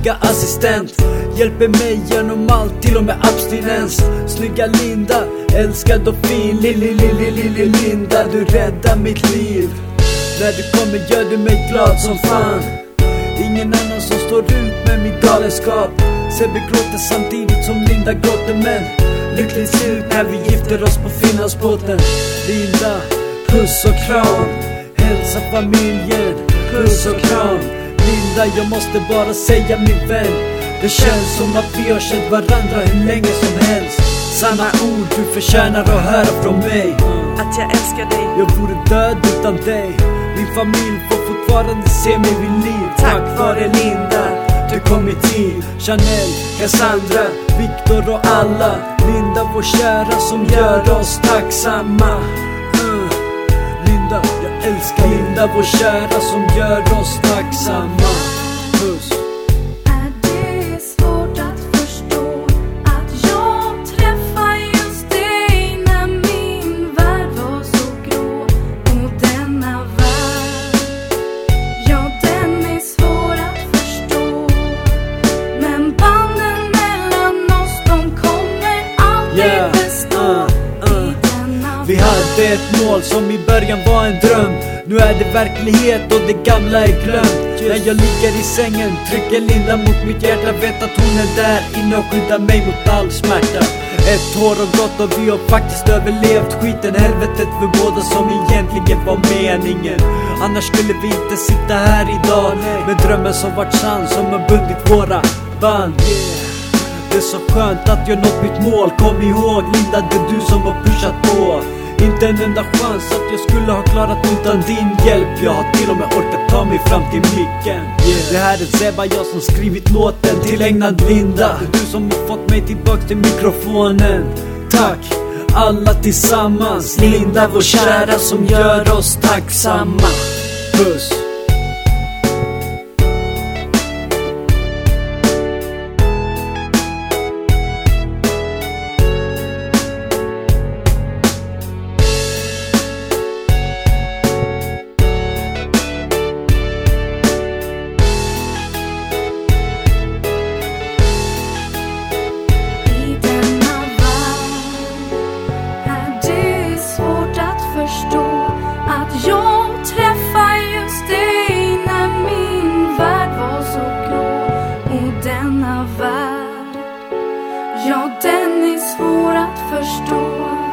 personliga assistent. Hjälper mig genom allt, till och med abstinens. Snygga Linda, älskad och fin lille Linda, du räddar mitt liv. När du kommer gör du mig glad som fan. Ingen annan som står ut med min galenskap. Sebbe gråter samtidigt som Linda gråter, men lyckligt slut när vi gifter oss på Finlandsbåten. Linda, puss och kram. Hälsa familjen, puss och kram. Linda, jag måste bara säga min vän, det känns som att vi har känt varandra hur länge som helst. Sanna ord du förtjänar att höra från mig. Att jag älskar dig. Jag vore död utan dig. Min familj får fortfarande se mig vid liv. Tack vare Linda, du kom i tid. Chanel, Cassandra, Victor och alla. Linda vår kära som gör oss tacksamma. Linda, jag älskar Linda vår kära som gör oss tacksamma. Puss. Vi hade ett mål som i början var en dröm. Nu är det verklighet och det gamla är glömt. När jag ligger i sängen trycker Linda mot mitt hjärta. Vet att hon är där inne och skyddar mig mot all smärta. Ett år har gått och vi har faktiskt överlevt skiten. Helvetet för båda som egentligen var meningen. Annars skulle vi inte sitta här idag. Med drömmen som vart sann, som har bundit våra band. Det är så skönt att jag nått mitt mål. Kom ihåg Linda, det är du som har pushat på. Inte en enda chans att jag skulle ha klarat utan din hjälp. Jag har till och med orkat ta mig fram till micken. Det här är Zeba, jag som skrivit låten tillägnad Linda. Det är du som har fått mig tillbaks till mikrofonen. Tack, alla tillsammans. Linda vår kära som gör oss tacksamma. Puss. Att jag träffar just dig när min värld var så grå. Och denna värld, ja den är svår att förstå.